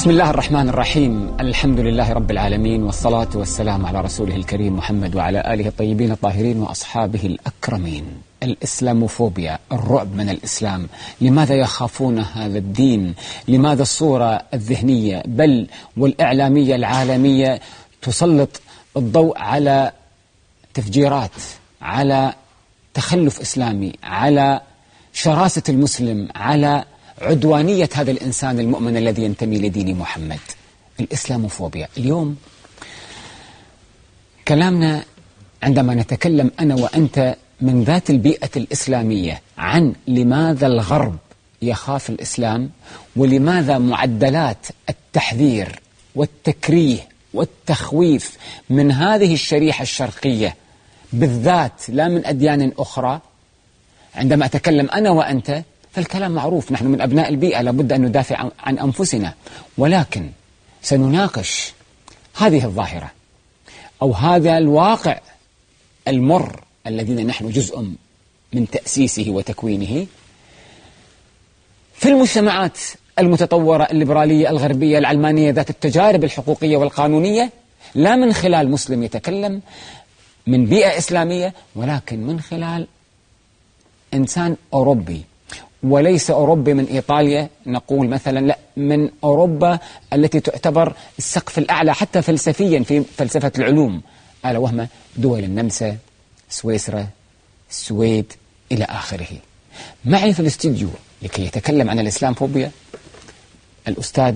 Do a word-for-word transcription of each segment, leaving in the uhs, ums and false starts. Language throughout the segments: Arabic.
بسم الله الرحمن الرحيم. الحمد لله رب العالمين، والصلاة والسلام على رسوله الكريم محمد وعلى آله الطيبين الطاهرين وأصحابه الأكرمين. الإسلاموفوبيا، الرعب من الإسلام. لماذا يخافون هذا الدين؟ لماذا الصورة الذهنية بل والإعلامية العالمية تسلط الضوء على تفجيرات، على تخلف إسلامي، على شراسة المسلم، على عدوانية هذا الإنسان المؤمن الذي ينتمي لدين محمد؟ الإسلاموفوبيا. اليوم كلامنا عندما نتكلم أنا وأنت من ذات البيئة الإسلامية عن لماذا الغرب يخاف الإسلام، ولماذا معدلات التحذير والتكريه والتخويف من هذه الشريحة الشرقية بالذات لا من أديان أخرى. عندما أتكلم أنا وأنت فالكلام معروف، نحن من أبناء البيئة لابد أن ندافع عن أنفسنا، ولكن سنناقش هذه الظاهرة أو هذا الواقع المر الذين نحن جزء من تأسيسه وتكوينه في المجتمعات المتطورة الليبرالية الغربية العلمانية ذات التجارب الحقوقية والقانونية، لا من خلال مسلم يتكلم من بيئة إسلامية، ولكن من خلال إنسان أوروبي، وليس أوروبي من إيطاليا نقول مثلا، لا، من أوروبا التي تعتبر السقف الأعلى حتى فلسفيا في فلسفة العلوم، ألا وهم دول النمسا، سويسرا، السويد إلى آخره. معي في الاستديو لكي يتكلم عن الإسلاموفوبيا الأستاذ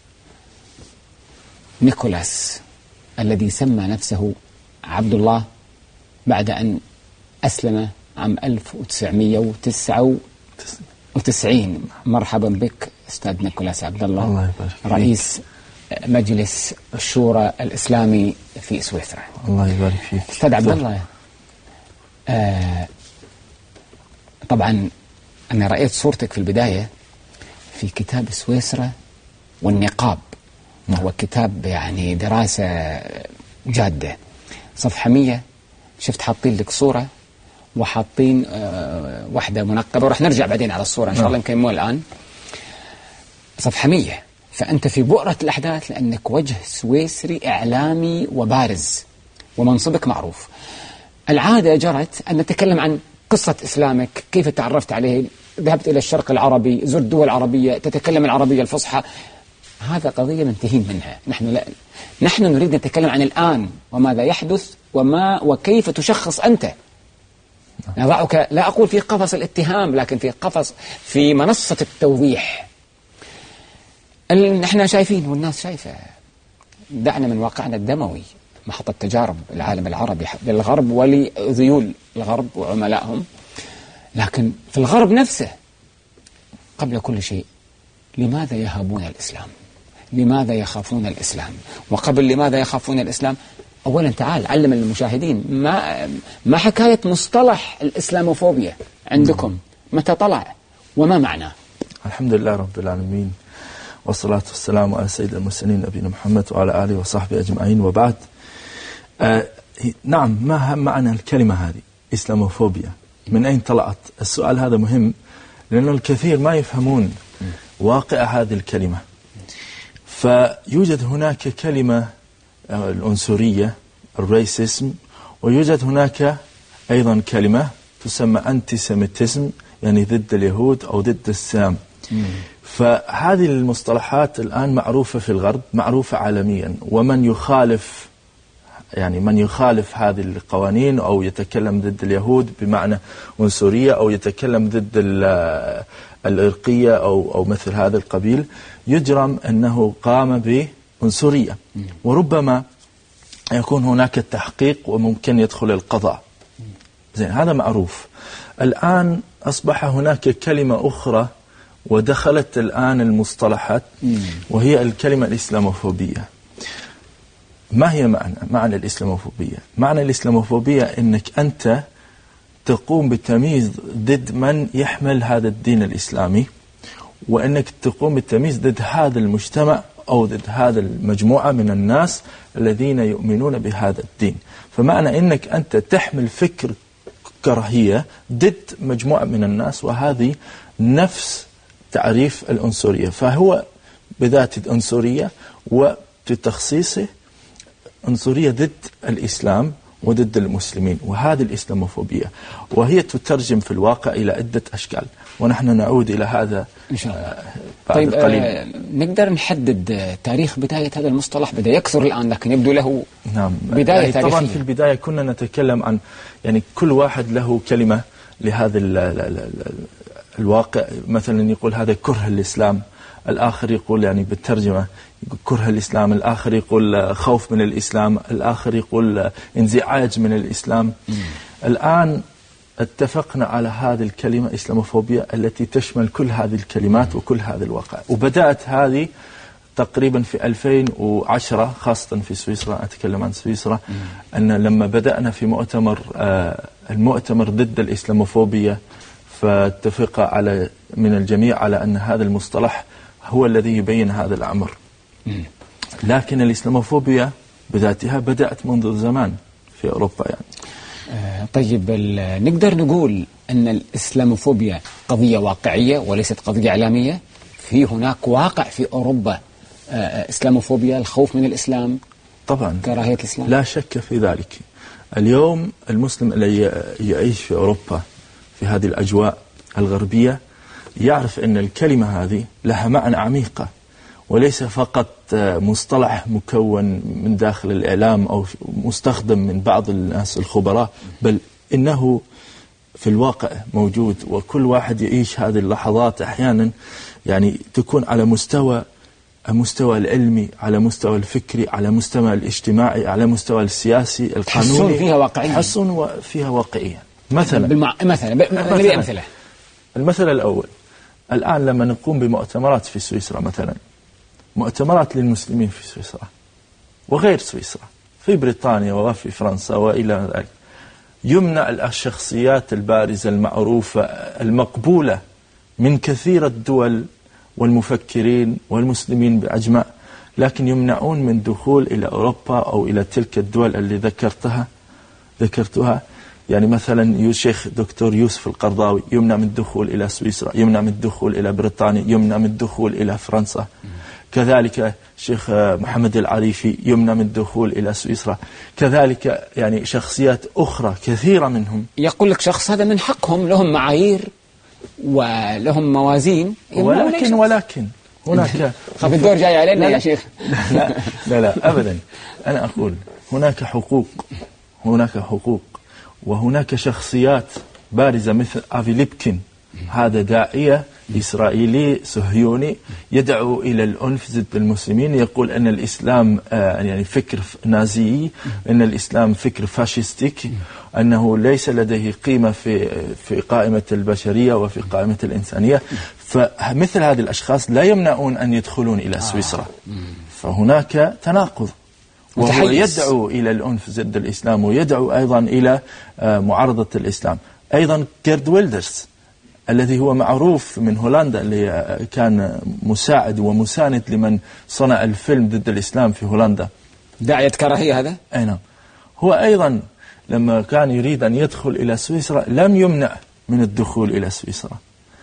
نيكولاس الذي سمى نفسه عبد الله بعد أن أسلم عام ألف وتسعمئة وتسعة وتسعين. مرحبا بك أستاذ نيكولاس عبد الله, الله رئيس مجلس الشورى الإسلامي في سويسرا. الله يبارك فيك أستاذ عبد الله. آه طبعا أنا رأيت صورتك في البداية في كتاب سويسرا والنقاب، وهو كتاب يعني دراسة جادة. صفحة مية شفت حاطين لك صورة وحاطين آه واحدة منقبة، ورح نرجع بعدين على الصورة إن شاء الله نكمل الآن. صفحة مية، فأنت في بؤرة الأحداث لأنك وجه سويسري إعلامي وبارز ومنصبك معروف. العادة جرت أن نتكلم عن قصة إسلامك، كيف تعرفت عليه، ذهبت إلى الشرق العربي، زرت دول عربية، تتكلم العربية الفصحى. هذا قضية منتهين منها. نحن لا نحن نريد نتكلم عن الآن وماذا يحدث وما وكيف تشخص أنت. نضعك لا أقول في قفص الاتهام، لكن في قفص في منصة التوضيح. نحن شايفين والناس شايفة. دعنا من واقعنا الدموي، محطة تجارب العالم العربي للغرب ولذيول الغرب وعملائهم. لكن في الغرب نفسه قبل كل شيء، لماذا يهابون الإسلام؟ لماذا يخافون الإسلام؟ وقبل لماذا يخافون الإسلام، أولا تعال علم المشاهدين ما ما حكاية مصطلح الإسلاموفوبيا عندكم، متى طلع وما معناه؟ الحمد لله رب العالمين، والصلاة والسلام على سيد المرسلين نبينا محمد وعلى آله وصحبه أجمعين، وبعد. آه نعم، ما معنى الكلمة هذه إسلاموفوبيا؟ من أين طلعت؟ السؤال هذا مهم لأن الكثير ما يفهمون واقع هذه الكلمة. فيوجد هناك كلمة العنصرية، الريسيسم، ويوجد هناك أيضا كلمة تسمى أنتي سيميتيزم، يعني ضد اليهود أو ضد الإسلام. فهذه المصطلحات الآن معروفة في الغرب، معروفة عالميا، ومن يخالف يعني من يخالف هذه القوانين أو يتكلم ضد اليهود بمعنى عنصرية، أو يتكلم ضد الإرقية أو أو مثل هذا القبيل، يجرم أنه قام بعنصرية، وربما يكون هناك التحقيق وممكن يدخل القضاء. زين، هذا معروف. الآن أصبح هناك كلمة أخرى ودخلت الآن المصطلحات، وهي الكلمة الإسلاموفوبية. ما هي معنى معنى الإسلاموفوبية؟ معنى الإسلاموفوبية أنك أنت تقوم بالتمييز ضد من يحمل هذا الدين الإسلامي، وأنك تقوم بالتمييز ضد هذا المجتمع أو ضد هذا المجموعة من الناس الذين يؤمنون بهذا الدين. فمعنى أنك أنت تحمل فكر كراهية ضد مجموعة من الناس، وهذه نفس تعريف العنصرية. فهو بذات العنصرية، وفي تخصيصه عنصرية ضد الإسلام وضد المسلمين، وهذه الإسلاموفوبيا، وهي تترجم في الواقع إلى عدة أشكال، ونحن نعود إلى هذا إن شاء الله. بعد طيب قليل. آه نقدر نحدد تاريخ بداية هذا المصطلح؟ بدأ يكثر الآن لكن يبدو له نعم بداية يعني تاريخية. طبعا في البداية كنا نتكلم عن يعني كل واحد له كلمة لهذا ال ال ال الواقع. مثلا يقول هذا كره الإسلام، الآخر يقول يعني بالترجمة كره الإسلام، الآخر يقول خوف من الإسلام، الآخر يقول انزعاج من الإسلام. م. الآن اتفقنا على هذه الكلمة إسلاموفوبيا التي تشمل كل هذه الكلمات وكل هذا الواقع، وبدأت هذه تقريبا في ألفين وعشرة خاصة في سويسرا. أتكلم عن سويسرا. م. أن لما بدأنا في مؤتمر آه المؤتمر ضد الإسلاموفوبيا، فاتفق على من الجميع على أن هذا المصطلح هو الذي يبين هذا الأمر. لكن الإسلاموفوبيا بذاتها بدأت منذ زمان في أوروبا يعني. آه طيب نقدر نقول أن الإسلاموفوبيا قضية واقعية وليست قضية إعلامية؟ في هناك واقع في أوروبا آه إسلاموفوبيا، الخوف من الإسلام، طبعا كراهية الإسلام؟ لا شك في ذلك. اليوم المسلم الذي يعيش في أوروبا في هذه الأجواء الغربية يعرف أن الكلمة هذه لها معنى عميقة، وليس فقط مصطلح مكون من داخل الإعلام أو مستخدم من بعض الناس الخبراء، بل إنه في الواقع موجود، وكل واحد يعيش هذه اللحظات أحيانا يعني تكون على مستوى المستوى العلمي، على مستوى الفكري، على مستوى الاجتماعي، على مستوى السياسي القانوني. تحسون فيها واقعية. تحسون فيها واقعية. مثلا بالمع... مثلا نبي أمثلة. المثل الأول، الآن لما نقوم بمؤتمرات في سويسرا، مثلا مؤتمرات للمسلمين في سويسرا وغير سويسرا، في بريطانيا وفي فرنسا وإلى ذلك، يمنع الشخصيات البارزة المعروفة المقبولة من كثير الدول والمفكرين والمسلمين بأجمع، لكن يمنعون من دخول إلى أوروبا أو إلى تلك الدول اللي ذكرتها ذكرتها يعني مثلا الشيخ دكتور يوسف القرضاوي يمنع من الدخول إلى سويسرا، يمنع من الدخول إلى بريطانيا، يمنع من الدخول إلى فرنسا. كذلك الشيخ محمد العريفي يمنع من الدخول إلى سويسرا. كذلك يعني شخصيات أخرى كثيرة منهم. يقول لك شخص هذا من حقهم، لهم معايير ولهم موازين، ولكن ولكن هناك خاف الدور جاي علينا يا شيخ. لا لا لا أبدا. أنا أقول هناك حقوق، هناك حقوق وهناك شخصيات بارزة مثل آفي ليبكين، هذا داعية إسرائيلي صهيوني يدعو إلى العنف ضد المسلمين، يقول أن الإسلام آه يعني فكر نازي، أن الإسلام فكر فاشيستيك، أنه ليس لديه قيمة في في قائمة البشرية وفي قائمة الإنسانية. فمثل هذه الأشخاص لا يمنعون أن يدخلون إلى سويسرا. فهناك تناقض، وهو يدعو إلى العنف ضد الإسلام ويدعو أيضا إلى آه معارضة الإسلام. أيضا جيرد ويلدرز الذي هو معروف من هولندا، اللي كان مساعد ومساند لمن صنع الفيلم ضد الإسلام في هولندا، داعية كراهية هذا. أي نعم. هو أيضا لما كان يريد أن يدخل إلى سويسرا لم يمنع من الدخول إلى سويسرا.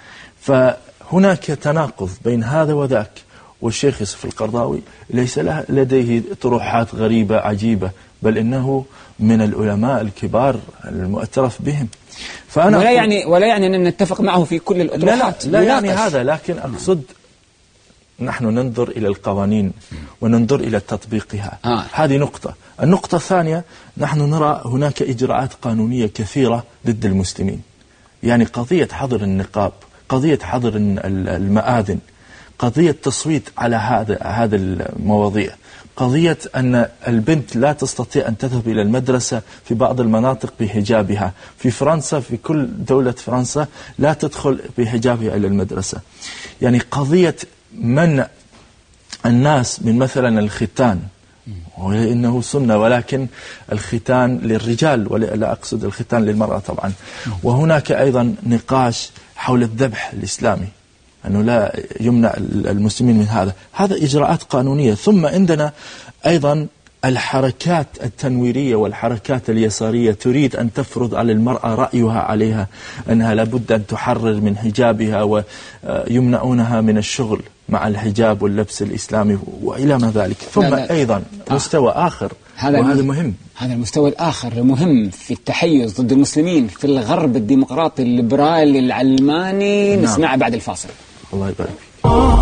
فهناك تناقض بين هذا وذاك. والشيخ يوسف القرضاوي ليس لديه طروحات غريبة عجيبة، بل إنه من العلماء الكبار المعترف بهم. فأنا ولا يعني ولا يعني أن نتفق معه في كل الأطروحات، لا, لا, لا يعني هذا، لكن أقصد نحن ننظر إلى القوانين وننظر إلى تطبيقها. آه. هذه نقطة. النقطة الثانية، نحن نرى هناك إجراءات قانونية كثيرة ضد المسلمين، يعني قضية حظر النقاب، قضية حظر المآذن، قضية تصويت على هذا هذا المواضيع، قضية أن البنت لا تستطيع أن تذهب إلى المدرسة في بعض المناطق بحجابها. في فرنسا، في كل دولة فرنسا لا تدخل بحجابها إلى المدرسة. يعني قضية منع الناس من مثلا الختان، وإنه سنة، ولكن الختان للرجال ولا أقصد الختان للمرأة طبعا. وهناك أيضا نقاش حول الذبح الإسلامي، أنه لا يمنع المسلمين من هذا. هذا إجراءات قانونية. ثم عندنا أيضا الحركات التنويرية والحركات اليسارية تريد أن تفرض على المرأة رأيها عليها، أنها لابد أن تحرر من حجابها، ويمنعونها من الشغل مع الحجاب واللبس الإسلامي وإلى ما ذلك. ثم لا لا. أيضا آه. مستوى آخر هذا وهذا مهم، هذا المستوى الآخر المهم في التحيز ضد المسلمين في الغرب الديمقراطي الليبرالي العلماني. نعم. نسمعه بعد الفاصل. الله يبارك فيك.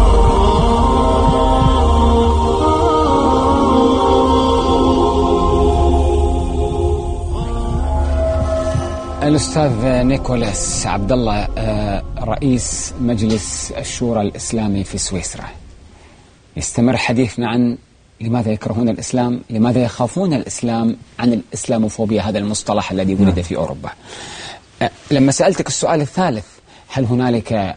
الأستاذ نيكولاس عبد الله، رئيس مجلس الشورى الإسلامي في سويسرا، يستمر حديثنا عن لماذا يكرهون الإسلام، لماذا يخافون الإسلام، عن الإسلاموفوبيا، هذا المصطلح الذي ولد في أوروبا. لما سألتك السؤال الثالث، هل هنالك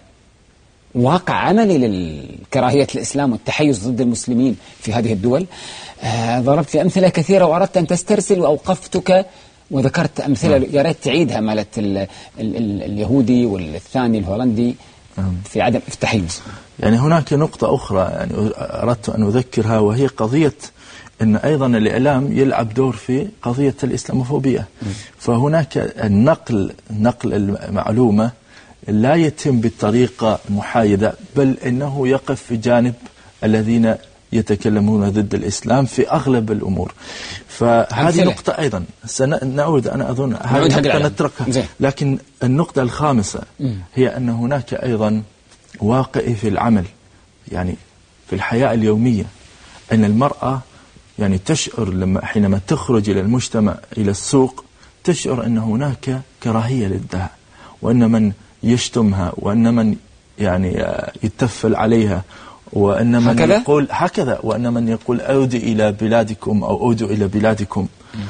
واقع عملي لكراهية الإسلام والتحيز ضد المسلمين في هذه الدول، ضربت في أمثلة كثيرة وأردت أن تسترسل وأوقفتك وذكرت أمثلة يا ريت تعيدها، مالت ال ال ال اليهودي والثاني الهولندي في عدم التحيز. يعني هناك نقطة أخرى يعني أردت أن أذكرها، وهي قضية أن أيضا الإعلام يلعب دور في قضية الإسلاموفوبيا. فهناك النقل نقل المعلومة لا يتم بطريقة محايدة، بل إنه يقف في جانب الذين يتكلمون ضد الإسلام في أغلب الأمور. فهذه نقطة أيضا سنعود، أنا أظن هذه نقطة نتركها. لكن النقطة الخامسة هي أن هناك أيضا واقع في العمل، يعني في الحياة اليومية، أن المرأة يعني تشعر لما حينما تخرج إلى المجتمع إلى السوق تشعر أن هناك كراهية للدهاء، وأن من يشتمها، وأن من يعني يتفل عليها، وأن من هكذا؟ يقول هكذا، وأن من يقول أعود إلى بلادكم أو أعود إلى بلادكم.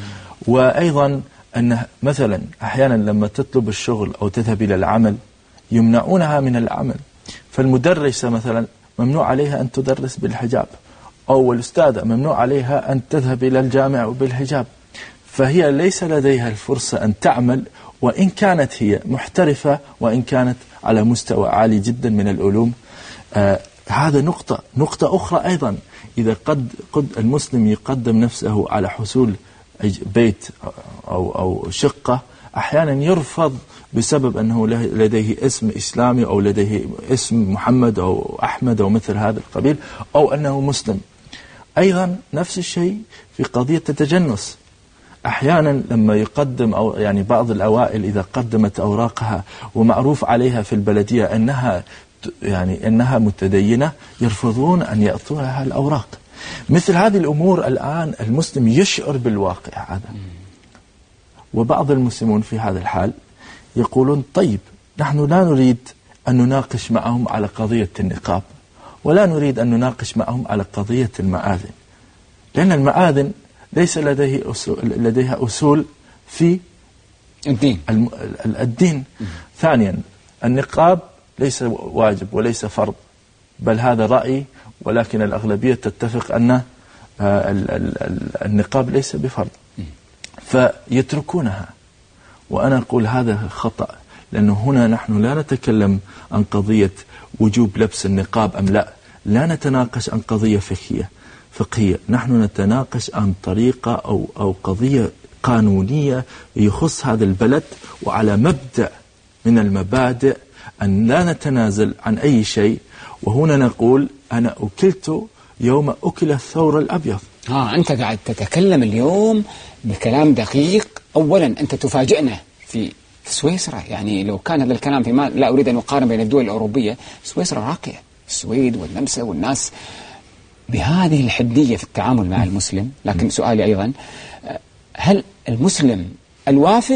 وأيضا أن مثلا أحيانا لما تطلب الشغل أو تذهب إلى العمل يمنعونها من العمل، فالمدرسة مثلا ممنوع عليها أن تدرس بالحجاب، أو الأستاذة ممنوع عليها أن تذهب إلى الجامعة بالحجاب، فهي ليس لديها الفرصة أن تعمل، وإن كانت هي محترفة، وإن كانت على مستوى عالي جدا من العلوم. آه هذا نقطة نقطة أخرى أيضا، إذا قد قد المسلم يقدم نفسه على حصول بيت أو أو شقة، أحيانا يرفض بسبب أنه لديه اسم إسلامي، أو لديه اسم محمد أو أحمد أو مثل هذا القبيل، أو أنه مسلم. أيضا نفس الشيء في قضية التجنس. أحيانا لما يقدم أو يعني بعض الأوائل إذا قدمت أوراقها ومعروف عليها في البلدية أنها يعني أنها متدينة، يرفضون أن يعطوها الأوراق. مثل هذه الأمور الآن المسلم يشعر بالواقع هذا، وبعض المسلمون في هذا الحال يقولون طيب نحن لا نريد أن نناقش معهم على قضية النقاب، ولا نريد أن نناقش معهم على قضية المآذن، لأن المآذن ليس لديه أصول لديها أصول في الدين. الدين. ثانيا النقاب ليس واجب وليس فرض، بل هذا رأي، ولكن الأغلبية تتفق أن النقاب ليس بفرض، فيتركونها. وأنا أقول هذا خطأ، لأنه هنا نحن لا نتكلم عن قضية وجوب لبس النقاب أم لا، لا نتناقش عن قضية فقهية فقهية نحن نتناقش عن طريقة أو أو قضية قانونية يخص هذا البلد، وعلى مبدأ من المبادئ أن لا نتنازل عن أي شيء. وهنا نقول أنا أكلت يوم أكل الثور الأبيض. ها أنت قاعد تتكلم اليوم بكلام دقيق. أولا أنت تفاجئنا في سويسرا، يعني لو كان هذا الكلام فيما لا أريد أن أقارن بين الدول الأوروبية، سويسرا راقية، السويد والنمسا والناس بهذه الحدية في التعامل مع المسلم. لكن سؤالي أيضا، هل المسلم الوافد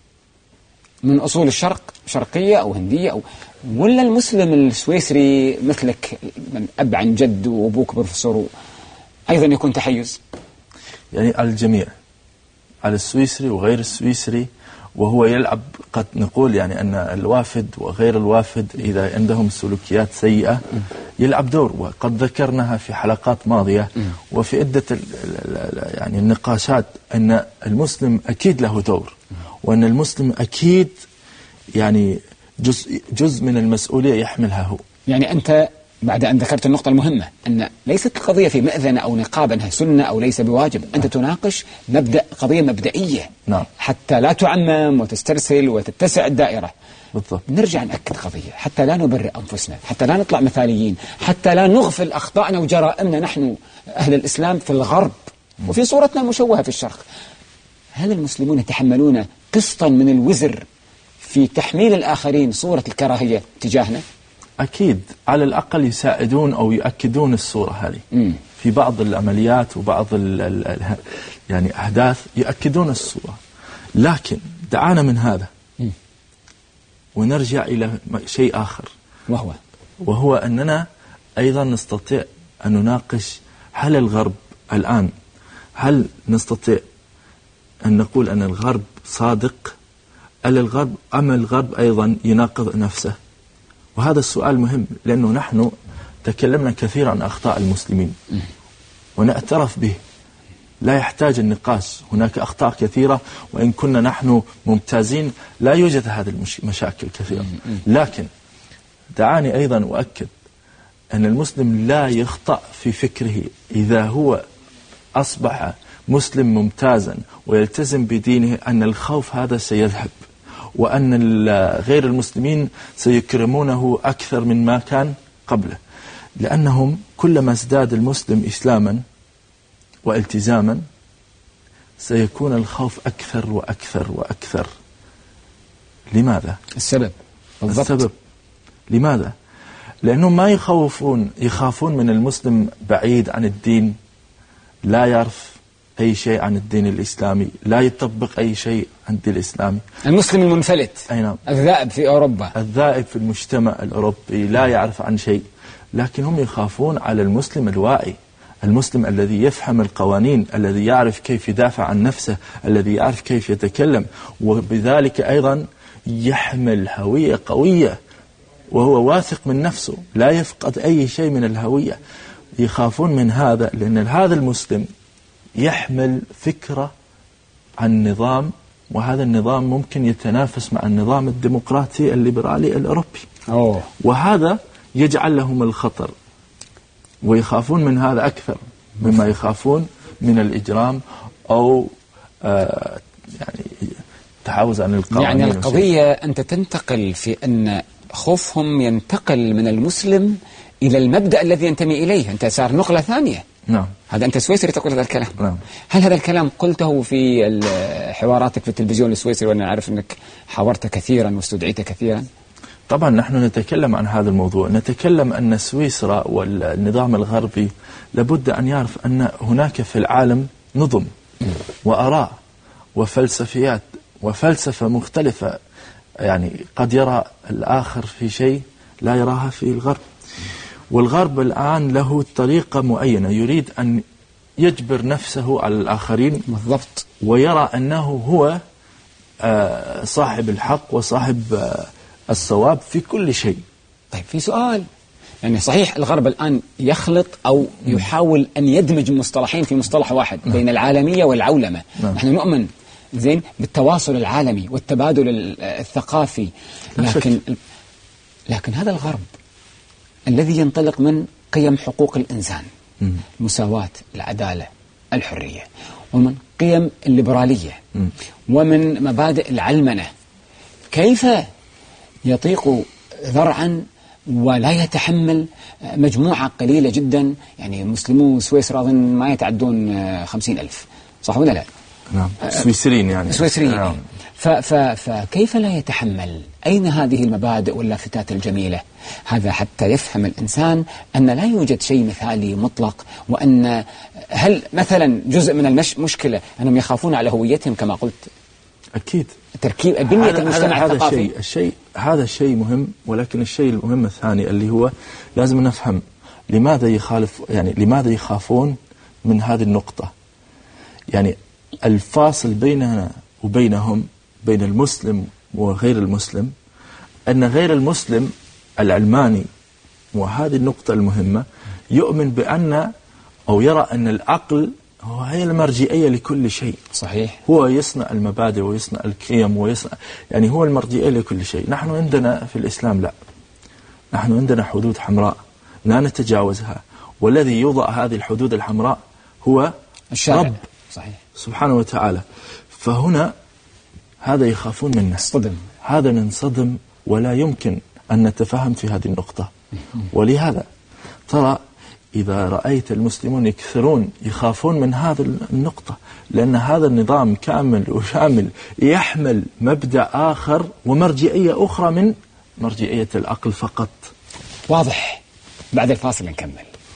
من أصول الشرق، شرقية أو هندية، أو ولا المسلم السويسري مثلك من أب عن جد وأبوك بروفيسور أيضا يكون تحيز؟ يعني على الجميع، على السويسري وغير السويسري. وهو يلعب، قد نقول يعني أن الوافد وغير الوافد إذا عندهم سلوكيات سيئة يلعب دور، وقد ذكرناها في حلقات ماضية وفي عدة يعني النقاشات أن المسلم أكيد له دور، وأن المسلم أكيد يعني جزء جزء من المسؤولية يحملها هو. يعني أنت بعد أن ذكرت النقطة المهمة أن ليست القضية في مأذن أو نقاب أنها سنة أو ليس بواجب، أنت تناقش مبدأ، قضية مبدئية. نعم. حتى لا تعمم وتسترسل وتتسع الدائرة. بالضبط. نرجع نأكد قضية حتى لا نبرئ أنفسنا، حتى لا نطلع مثاليين، حتى لا نغفل أخطائنا وجرائمنا نحن أهل الإسلام في الغرب وفي صورتنا المشوهة في الشرق. هل المسلمون يتحملون قسطا من الوزر في تحميل الآخرين صورة الكراهية تجاهنا؟ أكيد، على الأقل يساعدون أو يؤكدون الصورة هذه. م. في بعض العمليات وبعض ال ال يعني أحداث يؤكدون الصورة. لكن دعانا من هذا م. ونرجع إلى شيء آخر، وهو وهو أننا أيضا نستطيع أن نناقش هل الغرب الآن، هل نستطيع أن نقول أن الغرب صادق أم الغرب أم الغرب أيضا يناقض نفسه؟ وهذا السؤال مهم، لأنه نحن تكلمنا كثيرا عن أخطاء المسلمين ونعترف به، لا يحتاج النقاش. هناك أخطاء كثيرة، وإن كنا نحن ممتازين لا يوجد هذه المشاكل كثيرة. لكن دعاني أيضا أؤكد أن المسلم لا يخطأ في فكره إذا هو أصبح مسلم ممتازا ويلتزم بدينه أن الخوف هذا سيذهب، وأن غير المسلمين سيكرمونه أكثر من ما كان قبله، لأنهم كلما ازداد المسلم إسلاما والتزاما سيكون الخوف أكثر وأكثر وأكثر. لماذا؟ السبب بالضبط. السبب لماذا؟ لأنهم ما يخوفون يخافون من المسلم بعيد عن الدين، لا يعرف أي شيء عن الدين الإسلامي، لا يطبق أي شيء عن الدين الإسلامي، المسلم المنفلت، أي نعم، الذائب في أوروبا، الذائب في المجتمع الأوروبي، لا يعرف عن شيء. لكن هم يخافون على المسلم الواعي، المسلم الذي يفهم القوانين، الذي يعرف كيف يدافع عن نفسه، الذي يعرف كيف يتكلم، وبذلك أيضا يحمل هوية قوية وهو واثق من نفسه، لا يفقد أي شيء من الهوية. يخافون من هذا لأن هذا المسلم يحمل فكرة عن نظام، وهذا النظام ممكن يتنافس مع النظام الديمقراطي الليبرالي الأوروبي. أوه. وهذا يجعل لهم الخطر، ويخافون من هذا أكثر مما يخافون من الإجرام أو آه يعني تحاوز عن القوانين. يعني القضية أنت تنتقل في أن خوفهم ينتقل من المسلم إلى المبدأ الذي ينتمي إليه. أنت صار نقلة ثانية. نعم. هذا أنت سويسري تقول هذا الكلام. نعم. هل هذا الكلام قلته في حواراتك في التلفزيون السويسري، وأنا أعرف أنك حاورت كثيرا واستدعيت كثيرا؟ طبعا نحن نتكلم عن هذا الموضوع، نتكلم أن سويسرا والنظام الغربي لابد أن يعرف أن هناك في العالم نظم وآراء وفلسفيات وفلسفة مختلفة. يعني قد يرى الآخر في شيء لا يراها في الغرب، والغرب الآن له طريقة معينة يريد أن يجبر نفسه على الآخرين. بالضبط. ويرى أنه هو صاحب الحق وصاحب الصواب في كل شيء. طيب في سؤال، يعني صحيح الغرب الآن يخلط أو يحاول أن يدمج مصطلحين في مصطلح واحد بين العالمية والعولمة. نعم. نحن نؤمن زين بالتواصل العالمي والتبادل الثقافي، لكن لكن هذا الغرب الذي ينطلق من قيم حقوق الإنسان، المساواة، العدالة، الحرية، ومن قيم الليبرالية، ومن مبادئ العلمنة، كيف يطيق ذرعا ولا يتحمل مجموعة قليلة جدا؟ يعني مسلمو سويسرا أظن ما يتعدون خمسين ألف، صح ولا لا؟ نعم. سويسريين يعني. سويسريين. نعم. فكيف لا يتحمل؟ أين هذه المبادئ واللافتات الجميلة؟ هذا حتى يفهم الإنسان أن لا يوجد شيء مثالي مطلق، وأن هل مثلا جزء من المشكلة أنهم يخافون على هويتهم كما قلت؟ أكيد. تركيب بنية المجتمع هذا الثقافي. الشيء الشيء هذا الشيء مهم، ولكن الشيء المهم الثاني اللي هو لازم نفهم لماذا يخالف، يعني لماذا يخافون من هذه النقطة. يعني الفاصل بيننا وبينهم، بين المسلم وغير المسلم، أن غير المسلم العلماني، وهذه النقطة المهمة، يؤمن بأن أو يرى أن العقل هو هي المرجئية لكل شيء. صحيح. هو يصنع المبادئ ويصنع القيم ويصنع، يعني هو المرجئية لكل شيء. نحن عندنا في الإسلام لا، نحن عندنا حدود حمراء لا نتجاوزها، والذي يوضع هذه الحدود الحمراء هو الشارع. رب. صحيح. سبحانه وتعالى. فهنا هذا يخافون منه. صدم. هذا ننصدم ولا يمكن أن نتفاهم في هذه النقطة. ولهذا ترى إذا رأيت المسلمون يكثرون يخافون من هذا النقطة، لأن هذا النظام كامل وشامل يحمل مبدأ آخر ومرجعية أخرى من مرجعية العقل فقط. واضح. بعد الفاصل نكمل.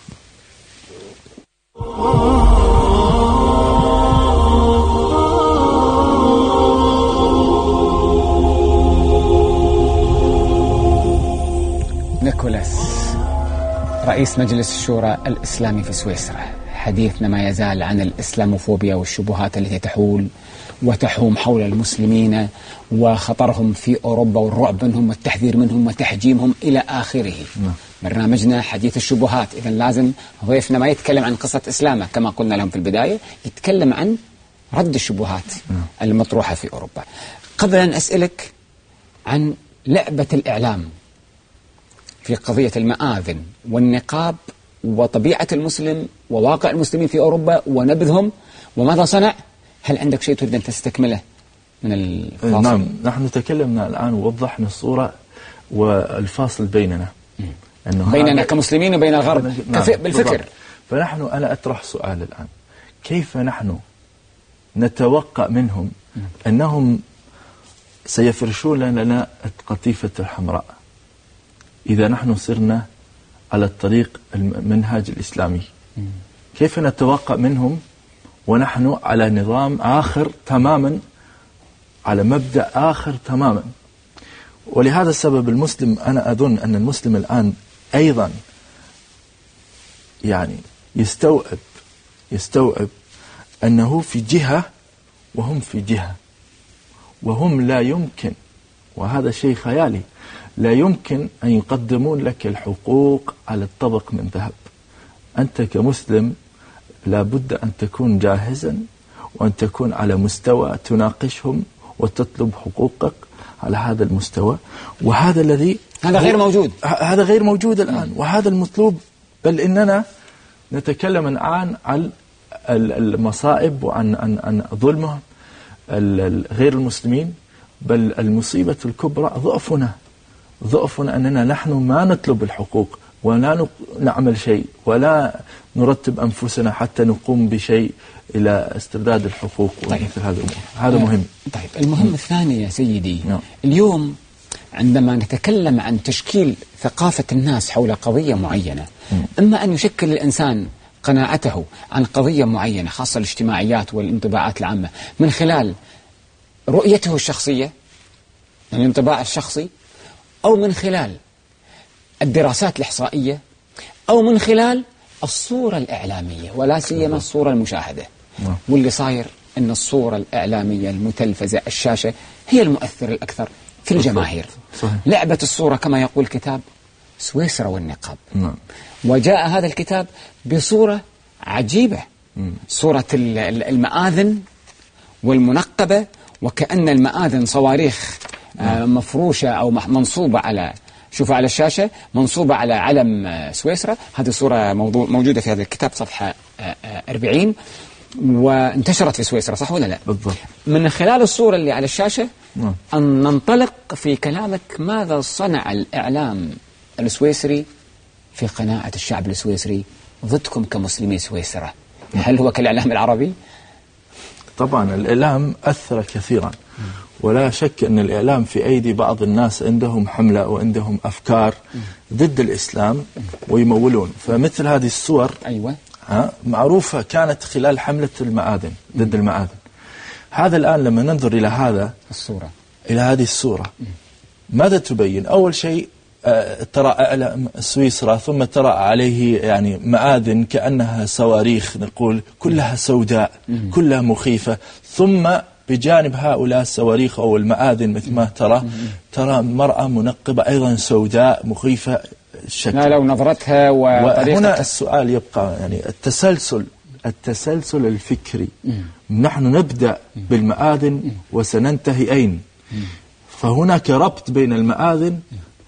نيكولاس رئيس مجلس الشورى الإسلامي في سويسرا، حديثنا ما يزال عن الإسلاموفوبيا والشبهات التي تحول وتحوم حول المسلمين وخطرهم في أوروبا والرعب منهم والتحذير منهم وتحجيمهم إلى آخره. م. برنامجنا حديث الشبهات، إذن لازم ضيفنا ما يتكلم عن قصة إسلامه كما قلنا لهم في البداية، يتكلم عن رد الشبهات م. المطروحة في أوروبا. قبل أن أسألك عن لعبة الإعلام في قضية المآذن والنقاب وطبيعة المسلم وواقع المسلمين في أوروبا ونبذهم وماذا صنع، هل عندك شيء تريد أن تستكمله من الفاصل؟ نعم، نحن تكلمنا الآن ووضحنا الصورة والفاصل بيننا، أنه بيننا كمسلمين وبين الغرب نعم بالفكر. بالضبط. فنحن أنا أطرح سؤال الآن، كيف نحن نتوقع منهم أنهم سيفرشون لنا القطيفة الحمراء إذا نحن صرنا على الطريق المنهاج الإسلامي؟ كيف نتوقع منهم ونحن على نظام آخر تماما، على مبدأ آخر تماما؟ ولهذا السبب المسلم، أنا أظن أن المسلم الآن أيضا يعني يستوعب يستوعب أنه في جهة وهم في جهة، وهم لا يمكن، وهذا شيء خيالي، لا يمكن أن يقدمون لك الحقوق على الطبق من ذهب. أنت كمسلم لابد أن تكون جاهزا وأن تكون على مستوى تناقشهم وتطلب حقوقك على هذا المستوى، وهذا الذي هذا غير موجود هذا غير موجود الآن، وهذا المطلوب. بل إننا نتكلم الآن عن المصائب وعن عن عن ظلمهم غير المسلمين، بل المصيبة الكبرى ضعفنا ضعفنا أننا نحن ما نطلب الحقوق ولا نعمل شيء ولا نرتب أنفسنا حتى نقوم بشيء إلى استرداد الحقوق. طيب. ومثل هذا هذا مهم. طيب المهم م. الثاني يا سيدي، م. اليوم عندما نتكلم عن تشكيل ثقافة الناس حول قضية معينة، م. إما أن يشكل الإنسان قناعته عن قضية معينة خاصة الاجتماعيات والانطباعات العامة من خلال رؤيته الشخصية، يعني الانطباع الشخصي، أو من خلال الدراسات الإحصائية، أو من خلال الصورة الإعلامية ولا سيما الصورة المشاهدة. واللي صاير أن الصورة الإعلامية المتلفزة الشاشة هي المؤثر الأكثر في الجماهير. صحيح. لعبة الصورة كما يقول الكتاب سويسرا والنقاب. نعم. وجاء هذا الكتاب بصورة عجيبة، م. صورة المآذن والمنقبة، وكأن المآذن صواريخ آه مفروشة أو منصوبة على، شوفوا على الشاشة، منصوبة على علم آه سويسرا. هذه صورة موضوع موجودة في هذا الكتاب صفحة آه آه أربعين، وانتشرت في سويسرا، صح ولا لا؟ بالضبط. من خلال الصورة اللي على الشاشة م. أن ننطلق في كلامك ماذا صنع الإعلام السويسري في قناعة الشعب السويسري ضدكم كمسلمي سويسرا. هل هو كالإعلام العربي؟ طبعا الإعلام أثر كثيرا، ولا شك أن الإعلام في أيدي بعض الناس عندهم حملة وعندهم أفكار ضد الإسلام ويمولون. فمثل هذه الصور أيوة. معروفة كانت خلال حملة المآذن ضد المآذن. هذا الآن لما ننظر إلى هذا الصورة، إلى هذه الصورة، ماذا تبين؟ أول شيء ترى أعلام سويسرا، ثم ترى عليه يعني مآذن كأنها صواريخ، نقول كلها سوداء، كلها مخيفة، ثم بجانب هؤلاء الصواريخ أو المآذن مثل ما ترى ترى مرأة منقبة أيضا سوداء مخيفة الشكل. لا لو نظرتها وطريقة. وهنا السؤال يبقى، يعني التسلسل التسلسل الفكري. نحن نبدأ بالمآذن وسننتهي أين؟ فهناك ربط بين المآذن،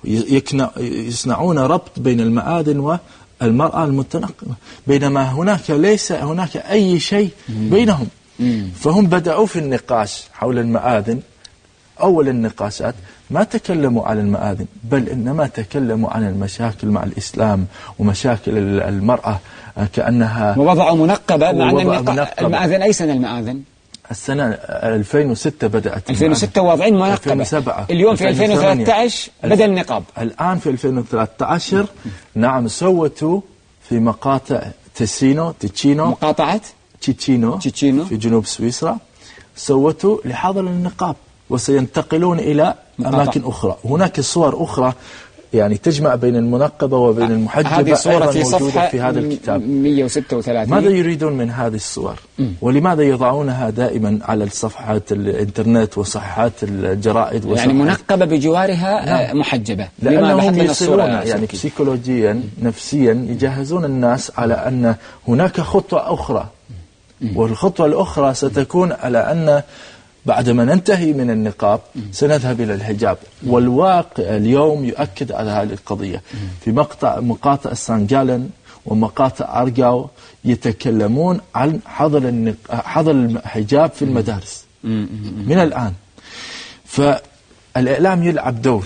يصنعون ربط بين المآذن والمرأة المتنقبة، بينما هناك ليس هناك أي شيء بينهم. فهم بدأوا في النقاش حول المآذن، أول النقاشات، ما تكلموا عن المآذن، بل إنما تكلموا عن المشاكل مع الإسلام ومشاكل المرأة كأنها ووضعوا منقبة، مع أن منقبة. المآذن أي سنة المآذن؟ السنة ألفين وستة بدأت ألفين وستة واضعين منقبة. ألفين وسبعة اليوم في ألفين وثلاثة عشر بدأ النقاب. الآن في ألفين وثلاثة عشر نعم سوتوا في مقاطع تيسينو تيتشينو مقاطعة تيتشينو تيتشينو في جنوب سويسرا، سوتوا لحظر النقاب وسينتقلون إلى مقاطع. أماكن أخرى. هناك صور أخرى يعني تجمع بين المنقبة وبين المحجبة، هذه صورة في صفحة في هذا الكتاب مئة وستة وثلاثين. ماذا يريدون من هذه الصور؟ م. ولماذا يضعونها دائما على الصفحات الانترنت وصفحات الجرائد وصفحات يعني منقبة بجوارها نعم. محجبة، لأنهم يصلون يعني بسيكولوجيا م. نفسيا يجهزون الناس على أن هناك خطوة أخرى، م. والخطوة الأخرى ستكون على أن بعدما ننتهي من النقاب سنذهب إلى الحجاب. والواقع اليوم يؤكد على هذه القضية. في مقطع مقاطع سانجالن ومقاطع أرجاو يتكلمون عن حظر النق... حظر الحجاب في المدارس من الآن. فالإعلام يلعب دور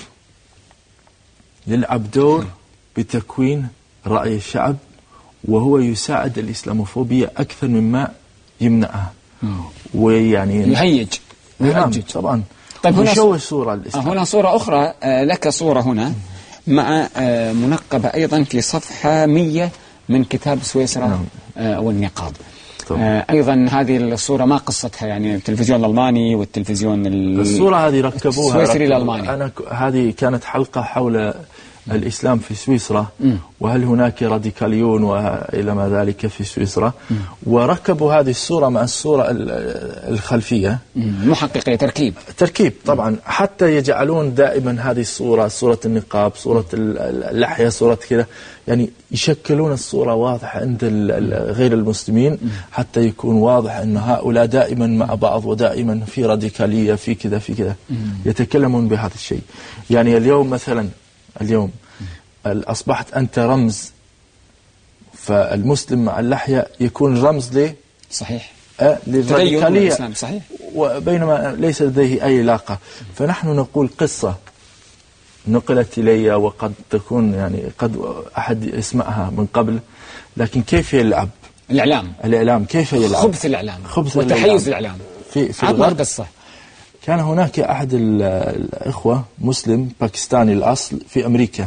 يلعب دور بتكوين رأي الشعب، وهو يساعد الإسلاموفوبيا أكثر مما يمنعها، ويعني يهيج نعم طبعا. طيب هنا صورة, صورة هنا صورة أخرى لك، صورة هنا مع منقبة أيضا في صفحة مية من كتاب سويسرا نعم. والنقاب طبعا. أيضا هذه الصورة ما قصتها؟ يعني التلفزيون الألماني والتلفزيون الصورة هذه ركبوها السويسري الألماني. أنا هذه كانت حلقة حول الإسلام في سويسرا، م. وهل هناك راديكاليون وإلى ما ذلك في سويسرا، م. وركبوا هذه الصورة مع الصورة الخلفية محققة تركيب تركيب طبعا، حتى يجعلون دائما هذه الصورة صورة النقاب، صورة اللحية، صورة كذا، يعني يشكلون الصورة واضحة عند غير المسلمين حتى يكون واضح أن هؤلاء دائما مع بعض ودائما في راديكالية في كذا في كذا، يتكلمون بهذا الشيء. يعني اليوم مثلا اليوم أصبحت أنت رمز، فالمسلم مع اللحية يكون رمز ليه؟ صحيح أه للراديكالية، صحيح، وبينما ليس لديه أي علاقة. فنحن نقول قصة نقلت إلي وقد تكون يعني قد أحد يسمعها من قبل، لكن كيف يلعب الإعلام الإعلام كيف يلعب خبث الإعلام خبث وتحيز الإعلام في, في الغرب. قصة كان هناك أحد الإخوة مسلم باكستاني الأصل في أمريكا،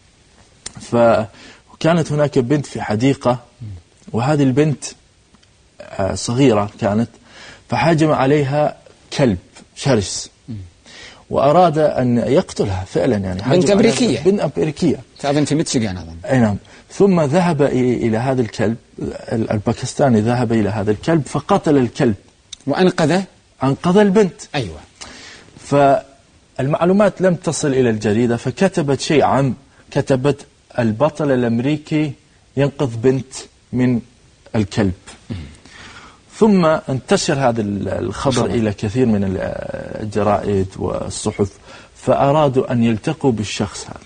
فكانت هناك بنت في حديقة، وهذه البنت صغيرة كانت، فهاجم عليها كلب شرس وأراد أن يقتلها فعلا، يعني بنت أمريكية بنت أمريكية فأظن في ميشيغان أظن. أي نعم. ثم ذهب إلى هذا الكلب الباكستاني، ذهب إلى هذا الكلب فقتل الكلب وأنقذه أنقذ البنت. أيوة. فالمعلومات لم تصل إلى الجريدة، فكتبت شيء عام، كتبت البطل الأمريكي ينقذ بنت من الكلب. ثم انتشر هذا الخبر إلى كثير من الجرائد والصحف، فأرادوا أن يلتقوا بالشخص هذا.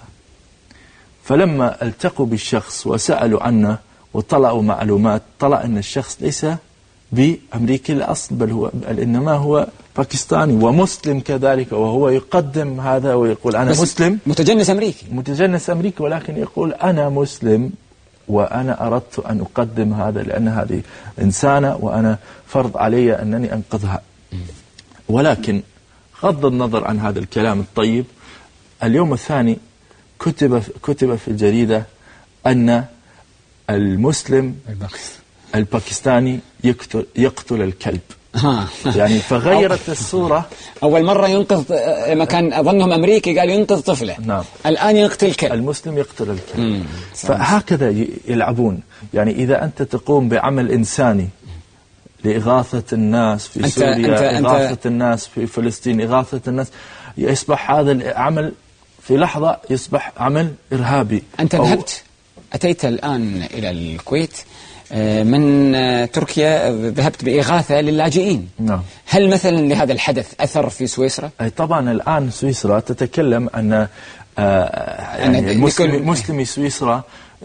فلما التقوا بالشخص وسألوا عنه وطلعوا معلومات، طلع أن الشخص ليس بأمريكي الأصل، بل هو بل إنما هو باكستاني ومسلم كذلك، وهو يقدم هذا ويقول أنا مسلم، متجنس أمريكي متجنس أمريكي ولكن يقول أنا مسلم وأنا أردت أن أقدم هذا لأن هذه إنسانة وأنا فرض علي أنني أنقذها. ولكن غض النظر عن هذا الكلام الطيب، اليوم الثاني كتب كتب في الجريدة أن المسلم الباكستاني يقتل يقتل الكلب. يعني فغيرت الصورة. أول مرة ينقذ مكان أظنهم أمريكي قال ينقذ طفلة، نعم. الآن يقتل كلب، المسلم يقتل الكلب. فهكذا يلعبون. يعني إذا أنت تقوم بعمل إنساني لإغاثة الناس في أنت سوريا، أنت إغاثة أنت الناس في فلسطين، إغاثة الناس، يصبح هذا العمل في لحظة يصبح عمل إرهابي. أنت ذهبت أتيت الآن إلى الكويت من تركيا، ذهبت بإغاثة للاجئين. نعم. هل مثلا لهذا الحدث أثر في سويسرا؟ أي طبعا. الآن سويسرا تتكلم أن يعني المسلمي مسلمي سويسرا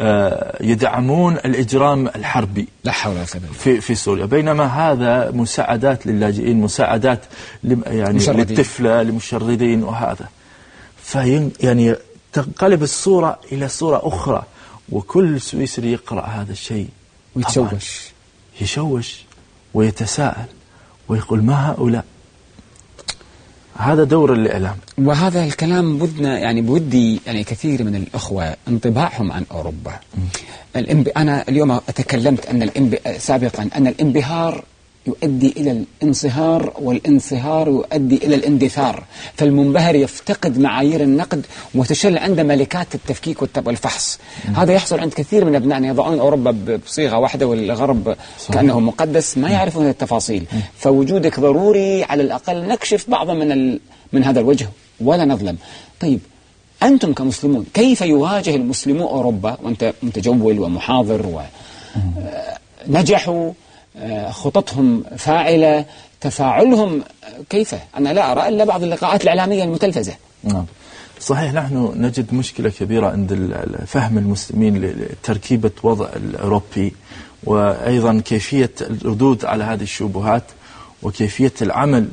يدعمون الإجرام الحربي لا حول ولا قوة في في سوريا، بينما هذا مساعدات للاجئين، مساعدات يعني للطفلة، للمشردين وهذا. فين يعني تنقلب الصورة إلى صورة أخرى، وكل سويسري يقرأ هذا الشيء ويتشوش يشوش ويتساءل ويقول ما هؤلاء. هذا دور الإعلام. وهذا الكلام بدنا يعني بودي يعني كثير من الأخوة انطباعهم عن أوروبا. الانب... أنا اليوم تكلمت أن الانب... سابقا أن الانبهار يؤدي إلى الانصهار، والانصهار يؤدي إلى الاندثار، فالمنبهر يفتقد معايير النقد وتشل عنده ملكات التفكيك والفحص. م. هذا يحصل عند كثير من أبنائنا، يضعون أوروبا بصيغة واحدة والغرب صحيح. كأنه مقدس، ما يعرفون التفاصيل. م. فوجودك ضروري، على الأقل نكشف بعضا من ال... من هذا الوجه ولا نظلم. طيب أنتم كمسلمون كيف يواجه المسلمون أوروبا، وأنت متجول ومحاضر ونجحوا، خططهم فاعلة، تفاعلهم كيف؟ أنا لا أرى إلا بعض اللقاءات الإعلامية المتلفزة. نعم صحيح. نحن نجد مشكلة كبيرة عند فهم المسلمين لتركيبة وضع الأوروبي، وأيضا كيفية الردود على هذه الشبهات وكيفية العمل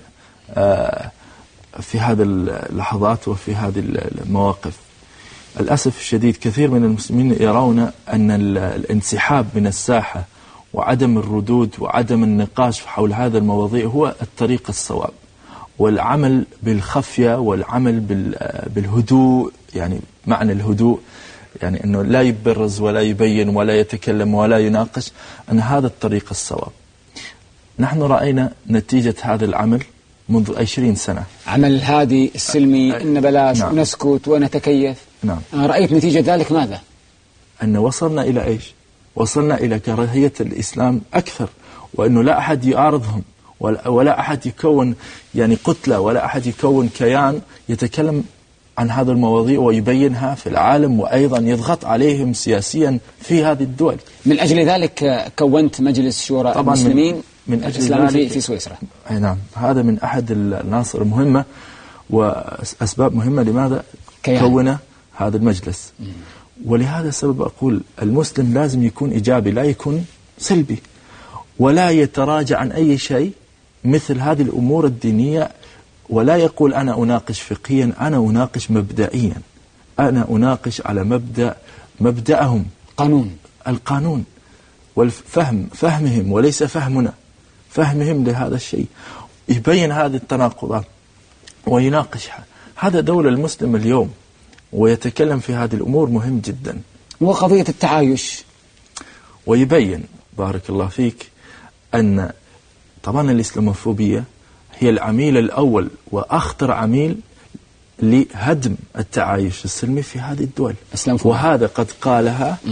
في هذه اللحظات وفي هذه المواقف. للأسف الشديد كثير من المسلمين يرون أن الانسحاب من الساحة وعدم الردود وعدم النقاش حول هذا المواضيع هو الطريق الصواب، والعمل بالخفية والعمل بالهدوء، يعني معنى الهدوء يعني أنه لا يبرز ولا يبين ولا يتكلم ولا يناقش، أن هذا الطريق الصواب. نحن رأينا نتيجة هذا العمل منذ عشرين سنة، عمل هادي السلمي، أ... إن بلاش نعم. ونسكت ونتكيف. نعم. رأيت نتيجة ذلك ماذا؟ أن وصلنا إلى إيش؟ وصلنا إلى كراهية الإسلام أكثر، وأنه لا أحد يعارضهم ولا أحد يكون يعني كتلة ولا أحد يكون كيان يتكلم عن هذه المواضيع ويبينها في العالم، وأيضا يضغط عليهم سياسيا في هذه الدول. من أجل ذلك كونت مجلس شورى المسلمين من, من أجل ذلك في, في سويسرا. نعم، هذا من أحد العناصر المهمة وأسباب مهمة لماذا كيان. كون هذا المجلس. م. ولهذا السبب أقول المسلم لازم يكون إيجابي، لا يكون سلبي، ولا يتراجع عن أي شيء مثل هذه الأمور الدينية، ولا يقول أنا أناقش فقهيا، أنا أناقش مبدئيا، أنا أناقش على مبدأ مبدأهم قانون القانون والفهم، فهمهم وليس فهمنا، فهمهم لهذا الشيء، يبين هذه التناقضات ويناقشها. هذا دور المسلم اليوم، ويتكلم في هذه الأمور مهم جدا، وقضية التعايش، ويبين بارك الله فيك أن طبعا الإسلاموفوبيا هي العميل الأول وأخطر عميل لهدم التعايش السلمي في هذه الدول. وهذا قد قالها م.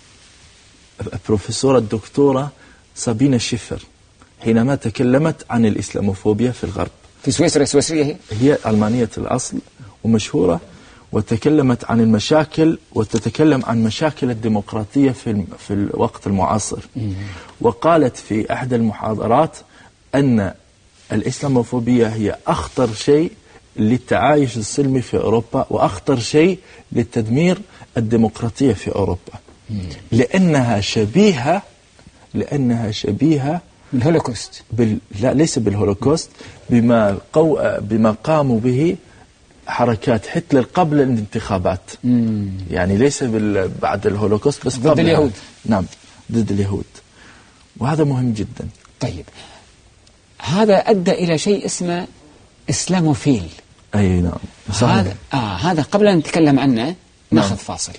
بروفيسورة الدكتورة سابينا شيفر حينما تكلمت عن الإسلاموفوبيا في الغرب. في سويسرا، سويسرية هي؟ هي ألمانية الأصل ومشهورة، وتكلمت عن المشاكل وتتكلم عن مشاكل الديمقراطية في في الوقت المعاصر. م. وقالت في أحد المحاضرات أن الإسلاموفوبيا هي أخطر شيء للتعايش السلمي في أوروبا، وأخطر شيء للتدمير الديمقراطية في أوروبا. م. لأنها شبيهة لأنها شبيهة بالهولوكوست. بال... لا ليس بالهولوكوست، بما قو... بما قاموا به حركات هتلر قبل الانتخابات. مم. يعني ليس بال... بعد الهولوكوست، بس ضد اليهود. نعم، ضد اليهود، وهذا مهم جدا. طيب، هذا أدى إلى شيء اسمه إسلاموفيل. أي نعم صحيح. هذا آه هذا قبل أن نتكلم عنه ناخذ نعم. فاصل.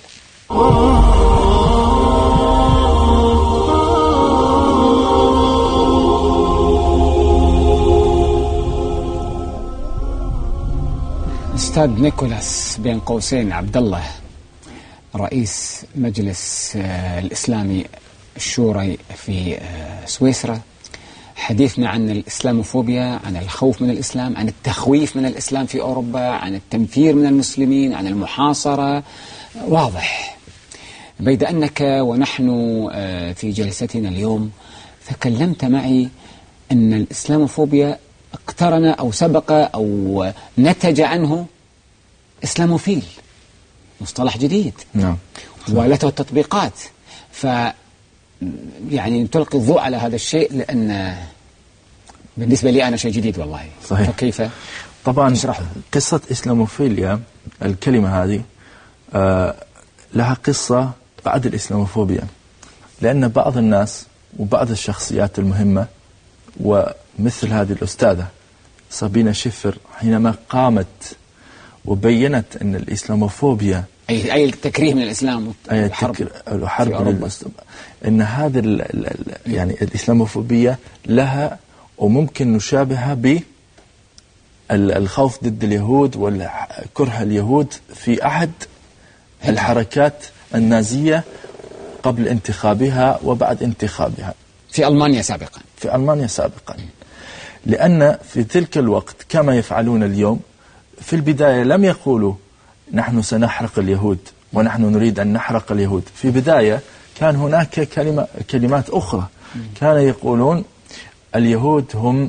أستاذ نيكولاس بين قوسين عبد الله، رئيس مجلس الإسلامي الشوري في سويسرا، حديثنا عن الإسلاموفوبيا، عن الخوف من الإسلام، عن التخويف من الإسلام في أوروبا، عن التنفير من المسلمين، عن المحاصرة، واضح. بيد أنك ونحن في جلستنا اليوم تكلمت معي أن الإسلاموفوبيا اقترن أو سبق أو نتج عنه إسلاموفيل، مصطلح جديد. نعم. ولته التطبيقات. ف يعني تلقي الضوء على هذا الشيء، لأن بالنسبة لي أنا شيء جديد والله. صحيح. فكيف؟ طبعا اشرحوا. قصة إسلاموفيليا الكلمة هذه آه لها قصة بعد الإسلاموفوبيا، لأن بعض الناس وبعض الشخصيات المهمة ومثل هذه الأستاذة صابينة شفر حينما قامت وبينت أن الإسلاموفوبيا أي أي التكريه من الإسلام والحرب الحرب أن هذا ال ال يعني الإسلاموفوبيا لها وممكن نشابهها ب الخوف ضد اليهود والكره اليهود في أحد الحركات النازية قبل انتخابها وبعد انتخابها في ألمانيا سابقا في ألمانيا سابقا لأن في تلك الوقت كما يفعلون اليوم في البداية لم يقولوا نحن سنحرق اليهود ونحن نريد أن نحرق اليهود. في بداية كان هناك كلمة كلمات أخرى، كانوا يقولون اليهود هم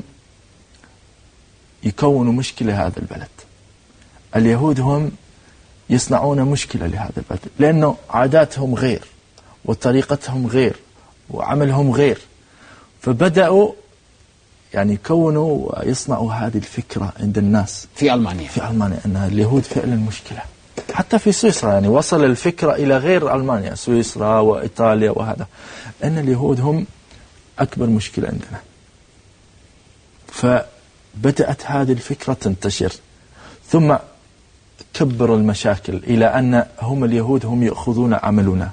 يكونوا مشكلة هذا البلد، اليهود هم يصنعون مشكلة لهذا البلد، لأنه عاداتهم غير وطريقتهم غير وعملهم غير. فبدأوا يعني يكونوا ويصنعوا هذه الفكرة عند الناس في ألمانيا في ألمانيا أن اليهود فعلا مشكلة. حتى في سويسرا يعني وصل الفكرة إلى غير ألمانيا، سويسرا وإيطاليا وهذا، أن اليهود هم أكبر مشكلة عندنا. فبدأت هذه الفكرة تنتشر، ثم كبروا المشاكل إلى أن هم اليهود هم يأخذون عملنا.